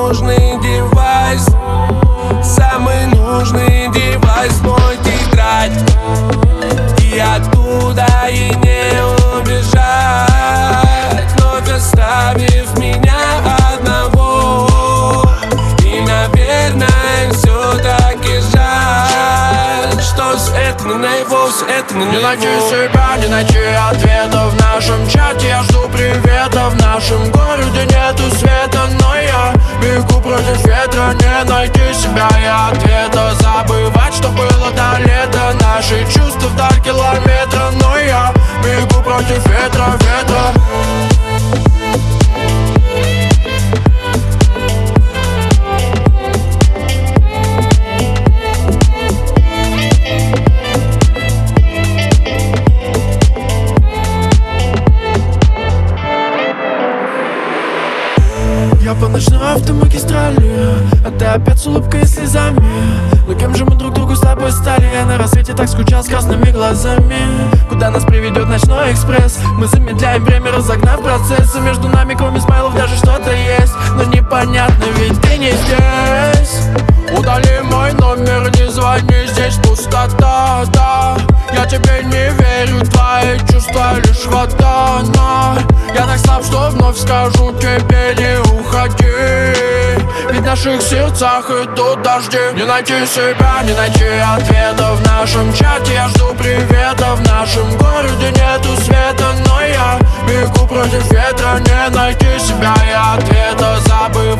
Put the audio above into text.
нужный девайс, самый нужный девайс, мой тетрадь. И оттуда и не убежать, вновь оставив меня одного. И, наверное, все-таки жаль, что все это не наяву, все это не наяву. Не найти себя, не найти ответа в нашем чате. Я жду привета, в нашем городе нету света, но я бегу против ветра. Не найти себя и ответа, забывать, что было до лета. Наши чувства вдаль километра, но я бегу против ветра, ветра. Я по ночной автомагистрали, а ты опять с улыбкой и слезами. Но кем же мы друг другу с тобой стали? Я на рассвете так скучал с красными глазами. Куда нас приведет ночной экспресс? Мы замедляем время, разогнав процессы. Между нами, кроме смайлов, даже что-то есть. Но непонятно, ведь ты не здесь. Удали мой номер, не звони, здесь пустота, да. Я тебе не верю, твои чувства лишь вода, но я так слаб, что вновь скажу тебе не уходи. Ведь в наших сердцах идут дожди. Не найти себя, не найти ответа в нашем чате. Я жду привета, в нашем городе нету света, но я бегу против ветра. Не найти себя и ответа, забыть,